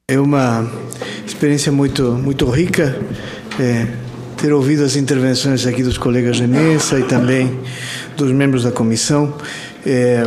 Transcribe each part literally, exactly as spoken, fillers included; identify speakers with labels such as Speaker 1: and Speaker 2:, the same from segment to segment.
Speaker 1: É uma experiência muito, muito rica é, ter ouvido as intervenções aqui dos colegas de mesa e também dos membros da comissão. É,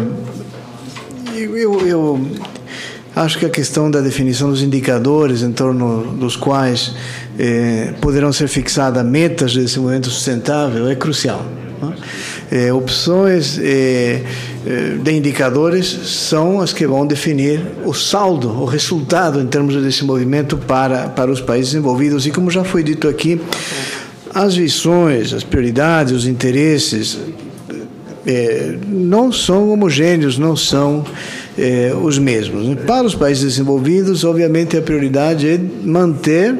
Speaker 1: eu, eu acho que a questão da definição dos indicadores em torno dos quais é, poderão ser fixadas metas de desenvolvimento sustentável é crucial. É, opções é, de indicadores são as que vão definir o saldo, o resultado em termos de desenvolvimento para, para os países desenvolvidos. E como já foi dito aqui, as visões, as prioridades, os interesses é, não são homogêneos, não são é, os mesmos. Para os países desenvolvidos, obviamente, a prioridade é manter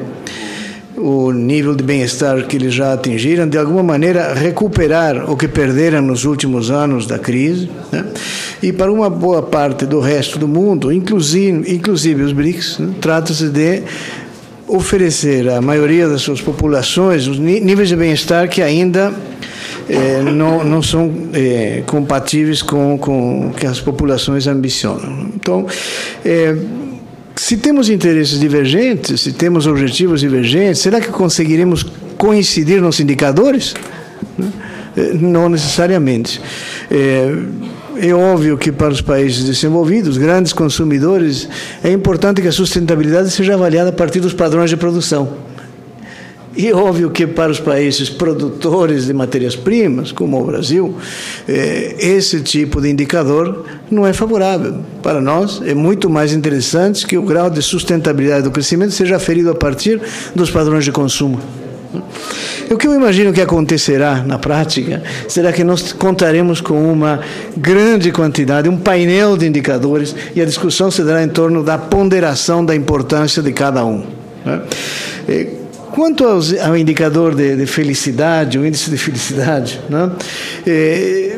Speaker 1: o nível de bem-estar que eles já atingiram, de alguma maneira recuperar o que perderam nos últimos anos da crise, né? E para uma boa parte do resto do mundo, inclusive, inclusive os B R I C S, né? Trata-se de oferecer à maioria das suas populações os níveis de bem-estar que ainda eh, não, não são eh, compatíveis com, com o que as populações ambicionam. Então, eh, se temos interesses divergentes, se temos objetivos divergentes, será que conseguiremos coincidir nos indicadores? Não necessariamente. É, é óbvio que para os países desenvolvidos, grandes consumidores, é importante que a sustentabilidade seja avaliada a partir dos padrões de produção. E é óbvio que para os países produtores de matérias-primas, como o Brasil, eh, esse tipo de indicador não é favorável. Para nós, é muito mais interessante que o grau de sustentabilidade do crescimento seja aferido a partir dos padrões de consumo. O que eu imagino que acontecerá na prática será que nós contaremos com uma grande quantidade, um painel de indicadores, e a discussão se dará em torno da ponderação da importância de cada um, né? E, quanto aos, ao indicador de, de felicidade, o índice de felicidade, né? É,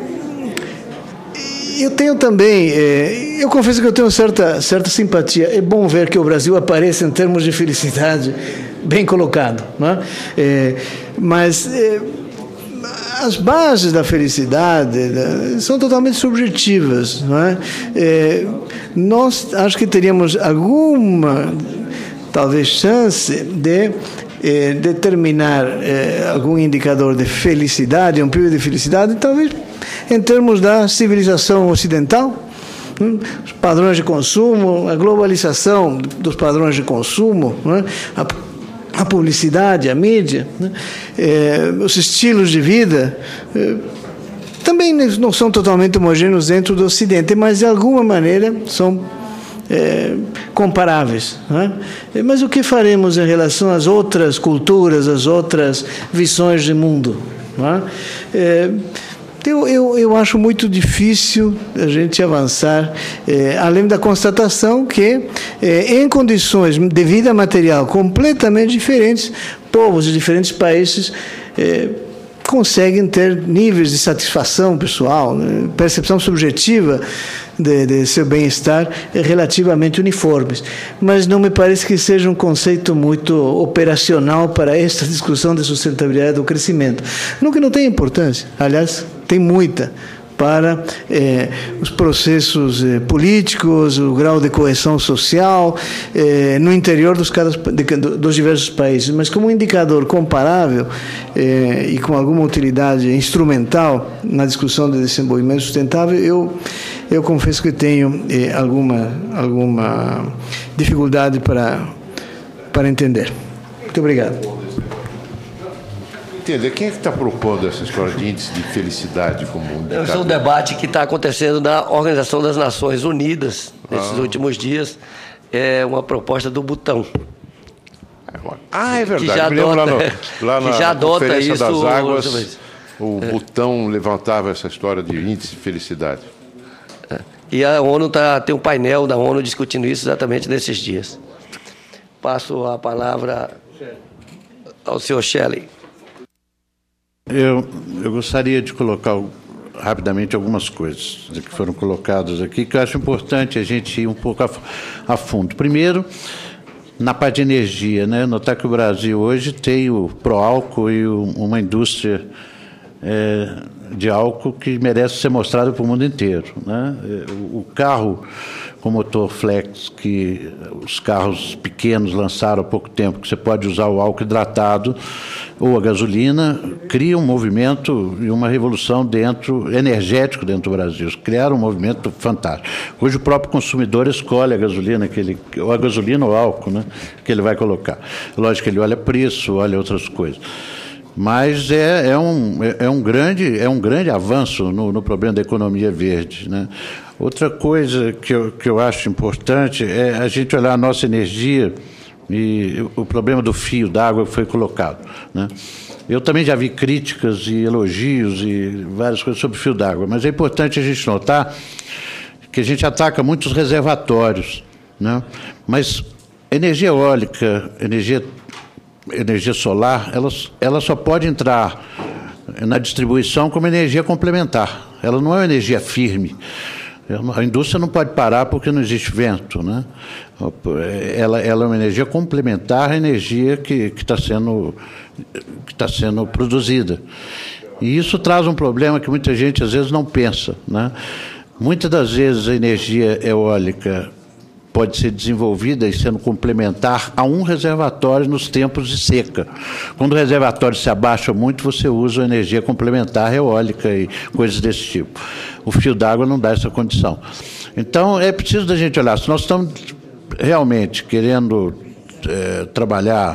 Speaker 1: eu tenho também, é, eu confesso que eu tenho certa, certa simpatia. É bom ver que o Brasil apareça em termos de felicidade bem colocado, né? É, mas é, as bases da felicidade são totalmente subjetivas, não é? É, nós acho que teríamos alguma, talvez, chance de Eh, determinar eh, algum indicador de felicidade, um período de felicidade, talvez em termos da civilização ocidental, hum, os padrões de consumo, a globalização dos padrões de consumo, né? a, a publicidade, a mídia, né? eh, os estilos de vida, eh, também não são totalmente homogêneos dentro do Ocidente, mas de alguma maneira são É, comparáveis, né? Mas o que faremos em relação às outras culturas, às outras visões de mundo, né? É, eu, eu, eu acho muito difícil a gente avançar, é, além da constatação que, é, em condições de vida material completamente diferentes, povos de diferentes países é, conseguem ter níveis de satisfação pessoal, né? Percepção subjetiva de, de seu bem-estar relativamente uniformes. Mas não me parece que seja um conceito muito operacional para esta discussão de sustentabilidade do crescimento. Não que não tenha importância, aliás, tem muita, para eh, os processos eh, políticos, o grau de coesão social eh, no interior dos, cada, de, dos diversos países. Mas como um indicador comparável eh, e com alguma utilidade instrumental na discussão de desenvolvimento sustentável, eu, eu confesso que tenho eh, alguma, alguma dificuldade para, para entender. Muito obrigado.
Speaker 2: Entender, quem é que está propondo essa história de índice de felicidade como um indicador?
Speaker 3: Esse é um debate que está acontecendo na Organização das Nações Unidas nesses ah. últimos dias. É uma proposta do Butão.
Speaker 2: Ah, é verdade.
Speaker 3: Que já
Speaker 2: Me lembro
Speaker 3: adota,
Speaker 2: lá, no, lá na
Speaker 3: que já adota
Speaker 2: Conferência
Speaker 3: isso,
Speaker 2: das Águas, o é. Butão levantava essa história de índice de felicidade.
Speaker 3: É. E a ONU tá, tem um painel da ONU discutindo isso exatamente nesses dias. Passo a palavra ao senhor Shelley.
Speaker 4: Eu, eu gostaria de colocar rapidamente algumas coisas que foram colocadas aqui, que eu acho importante a gente ir um pouco a, a fundo. Primeiro, na parte de energia, né? Notar que o Brasil hoje tem o pró-álcool e o, uma indústria é, de álcool que merece ser mostrado para o mundo inteiro, né? O carro com motor flex, que os carros pequenos lançaram há pouco tempo, que você pode usar o álcool hidratado ou a gasolina, cria um movimento e uma revolução dentro, energético dentro do Brasil. Criaram um movimento fantástico. Hoje o próprio consumidor escolhe a gasolina, que ele, ou a gasolina ou álcool, né, que ele vai colocar. Lógico que ele olha preço, olha outras coisas. Mas é, é, um, é, um, grande, é um grande avanço no, no problema da economia verde, né? Outra coisa que eu, que eu acho importante é a gente olhar a nossa energia e o problema do fio d'água que foi colocado, né? Eu também já vi críticas e elogios e várias coisas sobre fio d'água, mas é importante a gente notar que a gente ataca muitos reservatórios, né? Mas energia eólica, energia energia solar, ela, ela só pode entrar na distribuição como energia complementar. Ela não é uma energia firme. A indústria não pode parar porque não existe vento, né? Ela, ela é uma energia complementar à energia que está sendo, que tá sendo produzida. E isso traz um problema que muita gente às vezes não pensa, né? Muitas das vezes a energia eólica pode ser desenvolvida e sendo complementar a um reservatório nos tempos de seca. Quando o reservatório se abaixa muito, você usa a energia complementar eólica e coisas desse tipo. O fio d'água não dá essa condição. Então, é preciso da gente olhar. Se nós estamos realmente querendo é, trabalhar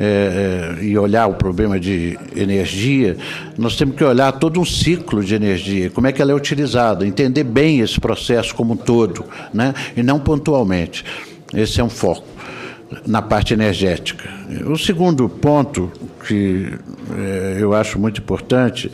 Speaker 4: é, é, e olhar o problema de energia, nós temos que olhar todo um ciclo de energia, como é que ela é utilizada, entender bem esse processo como um todo, né? E não pontualmente. Esse é um foco na parte energética. O segundo ponto que é, eu acho muito importante,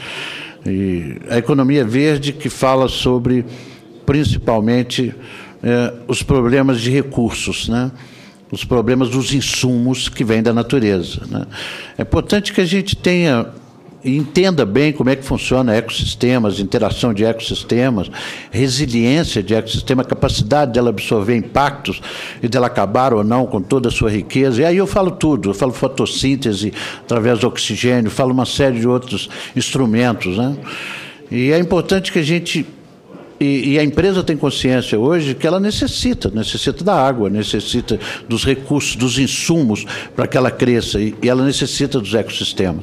Speaker 4: e a economia verde, que fala sobre, principalmente, é, os problemas de recursos, né? Os problemas dos insumos que vêm da natureza, né? É importante que a gente tenha e entenda bem como é que funciona ecossistemas, interação de ecossistemas, resiliência de ecossistema, capacidade dela absorver impactos e dela acabar ou não com toda a sua riqueza. E aí eu falo tudo, eu falo fotossíntese através do oxigênio, falo uma série de outros instrumentos, né? E é importante que a gente... E, e a empresa tem consciência hoje que ela necessita, necessita da água, necessita dos recursos, dos insumos para que ela cresça, e, e ela necessita dos ecossistemas.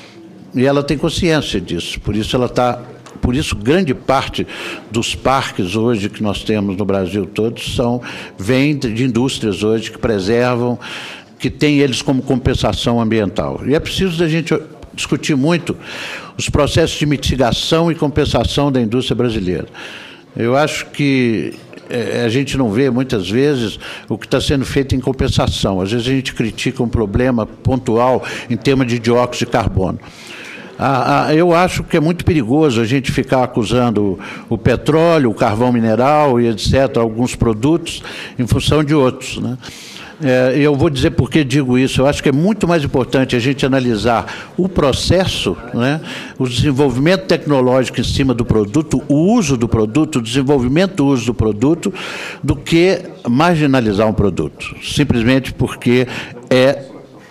Speaker 4: E ela tem consciência disso, por isso ela está... Por isso, grande parte dos parques hoje que nós temos no Brasil todos são, vêm de indústrias hoje que preservam, que têm eles como compensação ambiental. E é preciso da gente discutir muito os processos de mitigação e compensação da indústria brasileira. Eu acho que é, a gente não vê, muitas vezes, o que está sendo feito em compensação. Às vezes a gente critica um problema pontual em termos de dióxido de carbono. Ah, ah, eu acho que é muito perigoso a gente ficar acusando o, o petróleo, o carvão mineral e etcétera, alguns produtos, em função de outros, né? É, eu vou dizer por que digo isso. Eu acho que é muito mais importante a gente analisar o processo, né, o desenvolvimento tecnológico em cima do produto, o uso do produto, o desenvolvimento do uso do produto, do que marginalizar um produto, simplesmente porque é,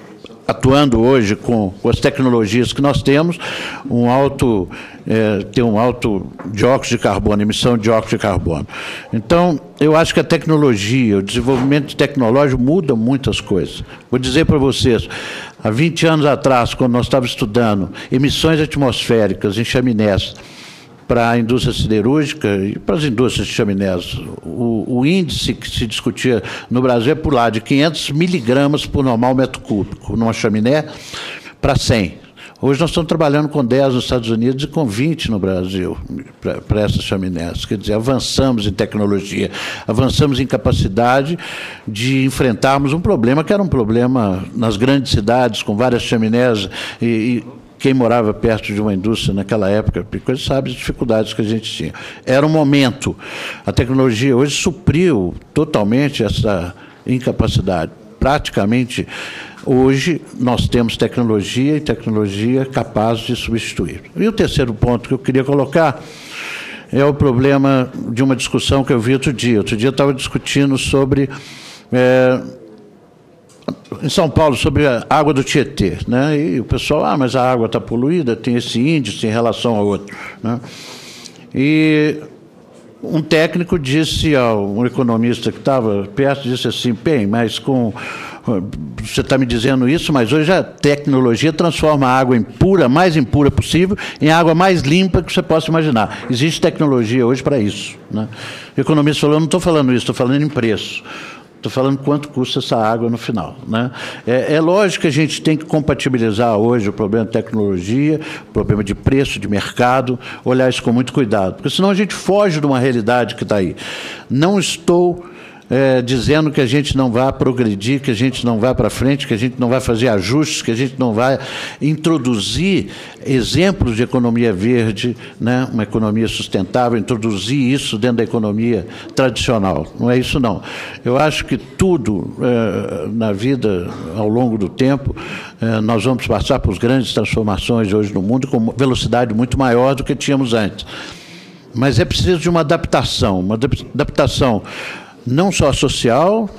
Speaker 4: atuando hoje com, com as tecnologias que nós temos, um alto, é, tem um alto dióxido de carbono, emissão de dióxido de carbono. Então, eu acho que a tecnologia, o desenvolvimento tecnológico muda muitas coisas. Vou dizer para vocês, há vinte anos atrás, quando nós estávamos estudando emissões atmosféricas em chaminés para a indústria siderúrgica e para as indústrias de chaminés, o, o índice que se discutia no Brasil é pular de quinhentos miligramas por normal metro cúbico numa chaminé para cem. Hoje nós estamos trabalhando com dez nos Estados Unidos e com vinte no Brasil para essas chaminés. Quer dizer, avançamos em tecnologia, avançamos em capacidade de enfrentarmos um problema que era um problema nas grandes cidades, com várias chaminés e, e quem morava perto de uma indústria naquela época, sabe as dificuldades que a gente tinha. Era um momento. A tecnologia hoje supriu totalmente essa incapacidade. Praticamente, hoje, nós temos tecnologia e tecnologia capaz de substituir. E o terceiro ponto que eu queria colocar é o problema de uma discussão que eu vi outro dia. Outro dia eu estava discutindo sobre... É, em São Paulo, sobre a água do Tietê, né? E o pessoal, ah, mas a água está poluída, tem esse índice em relação ao outro, né? E um técnico disse ao um economista que estava perto, disse assim, bem, mas com... Você está me dizendo isso, mas hoje a tecnologia transforma a água impura, mais impura possível, em água mais limpa que você possa imaginar. Existe tecnologia hoje para isso, né? O economista falou, eu não estou falando isso, estou falando em preço. Estou falando quanto custa essa água no final, né? É, é lógico que a gente tem que compatibilizar hoje o problema de tecnologia, o problema de preço, de mercado, olhar isso com muito cuidado, porque senão a gente foge de uma realidade que está aí. Não estou... É, dizendo que a gente não vai progredir, que a gente não vai para frente, que a gente não vai fazer ajustes, que a gente não vai introduzir exemplos de economia verde, né, uma economia sustentável, introduzir isso dentro da economia tradicional. Não é isso, não. Eu acho que tudo é, na vida, ao longo do tempo, é, nós vamos passar por grandes transformações hoje no mundo com velocidade muito maior do que tínhamos antes. Mas é preciso de uma adaptação, uma adaptação não só social,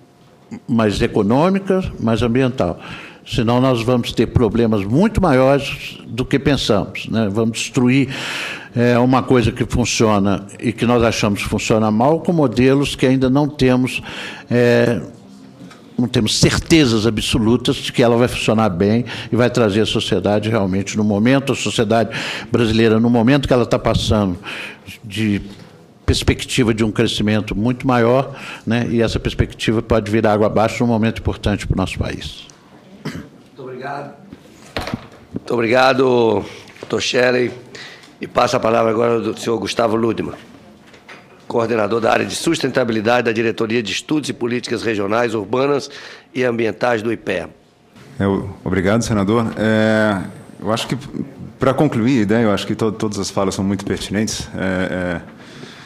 Speaker 4: mas econômica, mas ambiental. Senão nós vamos ter problemas muito maiores do que pensamos, né? Vamos destruir é, uma coisa que funciona e que nós achamos que funciona mal com modelos que ainda não temos, é, não temos certezas absolutas de que ela vai funcionar bem e vai trazer a sociedade realmente no momento, a sociedade brasileira, no momento que ela está passando de perspectiva de um crescimento muito maior, né? E essa perspectiva pode vir água abaixo num momento importante para o nosso país.
Speaker 3: Muito obrigado. Muito obrigado, doutor Shelley. E passa a palavra agora do senhor Gustavo Ludman, coordenador da área de sustentabilidade da Diretoria de Estudos e Políticas Regionais, Urbanas e Ambientais do I P E A.
Speaker 5: É, obrigado, senador. É, eu acho que, para concluir a ideia, eu acho que to, todas as falas são muito pertinentes. É, é,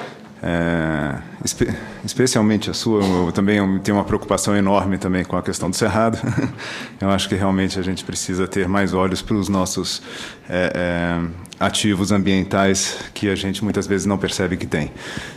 Speaker 5: É, espe especialmente a sua, eu também tenho uma preocupação enorme também com a questão do Cerrado. Eu acho que realmente a gente precisa ter mais olhos para os nossos é, é, ativos ambientais que a gente muitas vezes não percebe que tem.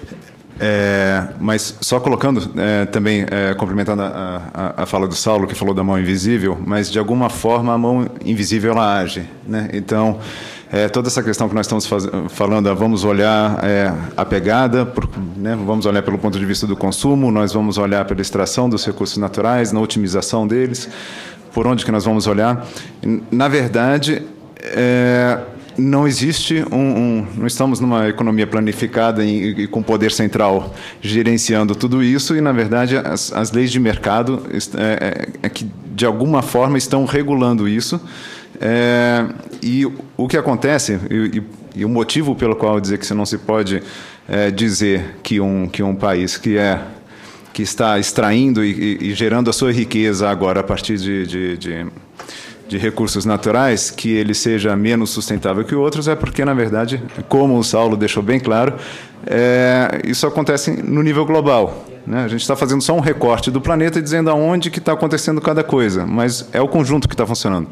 Speaker 5: É, mas só colocando, é, também é, complementando a, a, a fala do Saulo, que falou da mão invisível, mas de alguma forma a mão invisível ela age, né? Então, é, toda essa questão que nós estamos faz, falando, vamos olhar é, a pegada, por, né, vamos olhar pelo ponto de vista do consumo, nós vamos olhar pela extração dos recursos naturais, na otimização deles, por onde que nós vamos olhar? Na verdade, é, não existe um, um... Não estamos numa economia planificada e, e com poder central gerenciando tudo isso e, na verdade, as, as leis de mercado é, é, que, de alguma forma, estão regulando isso. É, e o que acontece, e, e, e o motivo pelo qual dizer que você não se pode é, dizer que um, que um país que, é, que está extraindo e, e, e gerando a sua riqueza agora a partir de... de, de de recursos naturais, que ele seja menos sustentável que outros, é porque, na verdade, como o Saulo deixou bem claro, é, isso acontece no nível global, né? A gente está fazendo só um recorte do planeta e dizendo aonde que está acontecendo cada coisa, mas é o conjunto que está funcionando.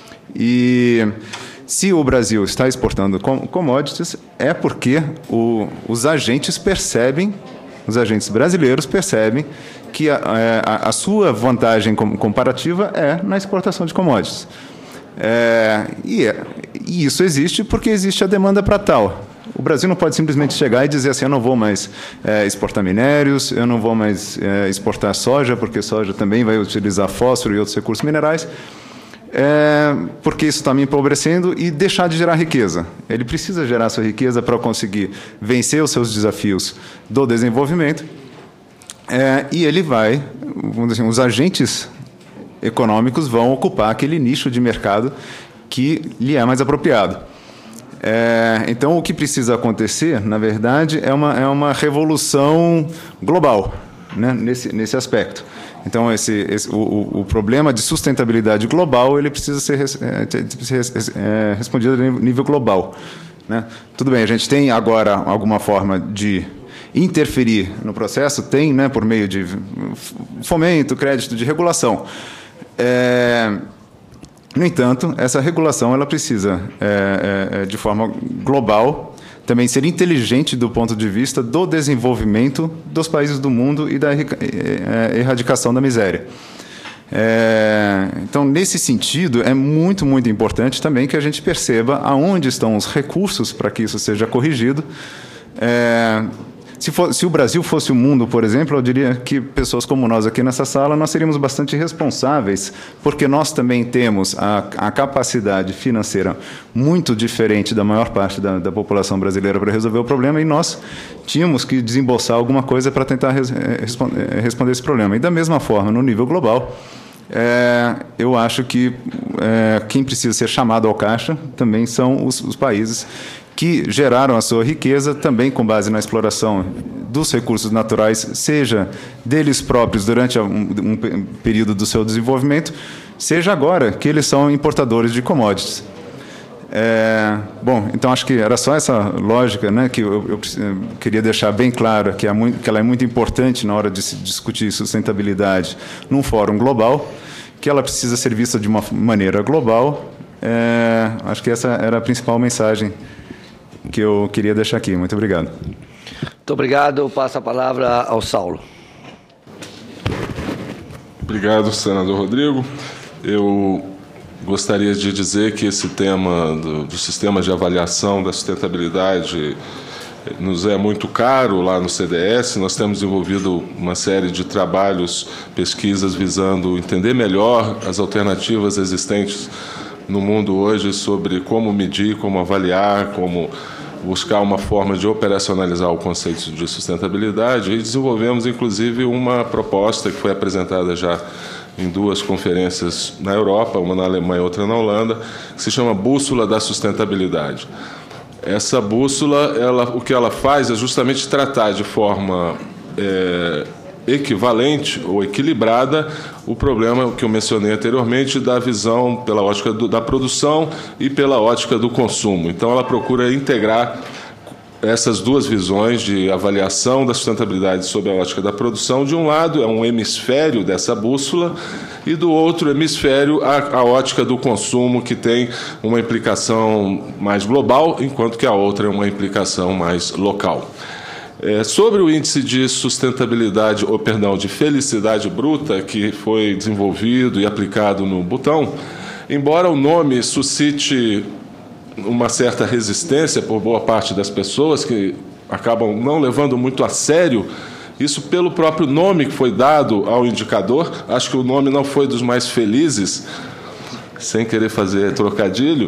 Speaker 5: E se o Brasil está exportando commodities, é porque o, os agentes percebem, os agentes brasileiros percebem que a, a, a sua vantagem comparativa é na exportação de commodities. É, e, é, e isso existe porque existe a demanda para tal. O Brasil não pode simplesmente chegar e dizer assim, eu não vou mais é, exportar minérios, eu não vou mais é, exportar soja, porque soja também vai utilizar fósforo e outros recursos minerais, é, porque isso está me empobrecendo, e deixar de gerar riqueza. Ele precisa gerar sua riqueza para conseguir vencer os seus desafios do desenvolvimento. É, e ele vai, vamos dizer assim, os agentes econômicos vão ocupar aquele nicho de mercado que lhe é mais apropriado. É, então, o que precisa acontecer, na verdade, é uma, é uma revolução global, né, nesse, nesse aspecto. Então, esse, esse, o, o problema de sustentabilidade global ele precisa ser, é, ser é, respondido a nível global, né? Tudo bem, a gente tem agora alguma forma de interferir no processo, tem, né, por meio de fomento, crédito, de regulação. É, no entanto, essa regulação ela precisa, é, é, de forma global, também ser inteligente do ponto de vista do desenvolvimento dos países do mundo e da erradicação da miséria. É, então, nesse sentido, é muito, muito importante também que a gente perceba aonde estão os recursos para que isso seja corrigido. É, se, for, se o Brasil fosse o mundo, por exemplo, eu diria que pessoas como nós aqui nessa sala, nós seríamos bastante responsáveis, porque nós também temos a, a capacidade financeira muito diferente da maior parte da, da população brasileira para resolver o problema, e nós tínhamos que desembolsar alguma coisa para tentar res, responder, responder esse problema. E da mesma forma, no nível global, É, eu acho que é, quem precisa ser chamado ao caixa também são os, os países que geraram a sua riqueza também com base na exploração dos recursos naturais, seja deles próprios durante um, um período do seu desenvolvimento, seja agora que eles são importadores de commodities. É, bom, então acho que era só essa lógica, né, que eu, eu queria deixar bem claro que, é muito, que ela é muito importante na hora de se discutir sustentabilidade num fórum global, que ela precisa ser vista de uma maneira global. É, acho que essa era a principal mensagem que eu queria deixar aqui. Muito obrigado.
Speaker 3: Muito obrigado. Passo a palavra ao Saulo.
Speaker 6: Obrigado, senador Rodrigo. Eu gostaria de dizer que esse tema do, do sistema de avaliação da sustentabilidade nos é muito caro lá no C D S. Nós temos desenvolvido uma série de trabalhos, pesquisas visando entender melhor as alternativas existentes no mundo hoje sobre como medir, como avaliar, como buscar uma forma de operacionalizar o conceito de sustentabilidade, e desenvolvemos, inclusive, uma proposta que foi apresentada já em duas conferências na Europa, uma na Alemanha e outra na Holanda, que se chama Bússola da Sustentabilidade. Essa bússola, ela, o que ela faz é justamente tratar de forma é, equivalente ou equilibrada o problema que eu mencionei anteriormente da visão pela ótica do, da produção e pela ótica do consumo. Então, ela procura integrar essas duas visões de avaliação da sustentabilidade sob a ótica da produção. De um lado, é um hemisfério dessa bússola, e do outro hemisfério, a, a ótica do consumo, que tem uma implicação mais global, enquanto que a outra é uma implicação mais local. É, sobre o índice de sustentabilidade, ou perdão, de felicidade bruta, que foi desenvolvido e aplicado no Butão, embora o nome suscite uma certa resistência por boa parte das pessoas, que acabam não levando muito a sério isso pelo próprio nome que foi dado ao indicador. Acho que o nome não foi dos mais felizes, sem querer fazer trocadilho,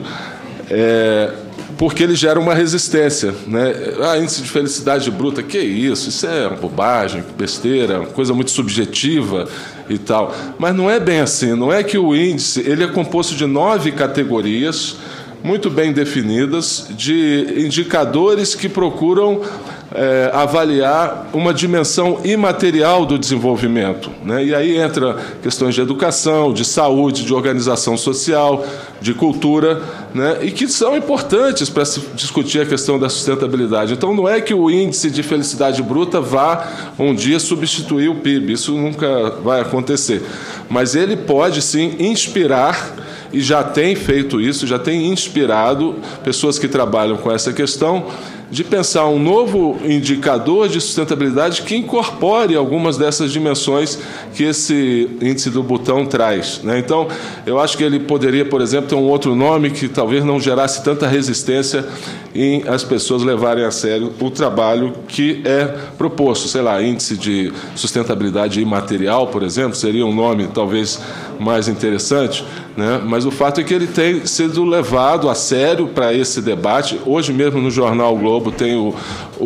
Speaker 6: é, porque ele gera uma resistência, né? Ah, índice de felicidade bruta, que isso? Isso é uma bobagem, besteira, uma coisa muito subjetiva e tal. Mas não é bem assim. Não é que o índice ele é composto de nove categorias muito bem definidas, de indicadores que procuram é, avaliar uma dimensão imaterial do desenvolvimento, né? E aí entra questões de educação, de saúde, de organização social, de cultura, né? E que são importantes para se discutir a questão da sustentabilidade. Então, não é que o índice de felicidade bruta vá um dia substituir o P I B, isso nunca vai acontecer. Mas ele pode, sim, inspirar, e já tem feito isso, já tem inspirado pessoas que trabalham com essa questão, de pensar um novo indicador de sustentabilidade que incorpore algumas dessas dimensões que esse índice do Butão traz, né? Então, eu acho que ele poderia, por exemplo, ter um outro nome que talvez não gerasse tanta resistência em as pessoas levarem a sério o trabalho que é proposto. Sei lá, índice de sustentabilidade imaterial, por exemplo, seria um nome talvez mais interessante, né? Mas o fato é que ele tem sido levado a sério para esse debate. Hoje mesmo no jornal o Globo tem o,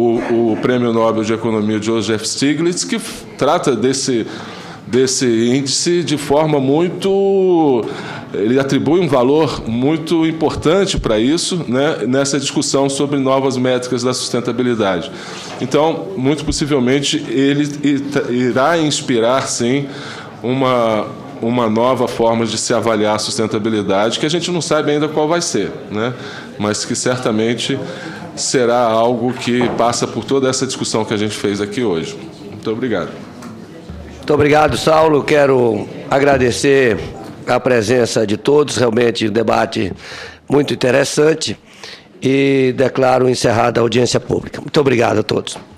Speaker 6: o, o Prêmio Nobel de Economia Joseph Stiglitz, que trata desse, desse índice de forma muito... Ele atribui um valor muito importante para isso, né, nessa discussão sobre novas métricas da sustentabilidade. Então, muito possivelmente, ele irá inspirar, sim, uma... uma nova forma de se avaliar a sustentabilidade, que a gente não sabe ainda qual vai ser, né? Mas que certamente será algo que passa por toda essa discussão que a gente fez aqui hoje. Muito obrigado.
Speaker 3: Muito obrigado, Saulo. Quero agradecer a presença de todos, realmente um debate muito interessante, e declaro encerrada a audiência pública. Muito obrigado a todos.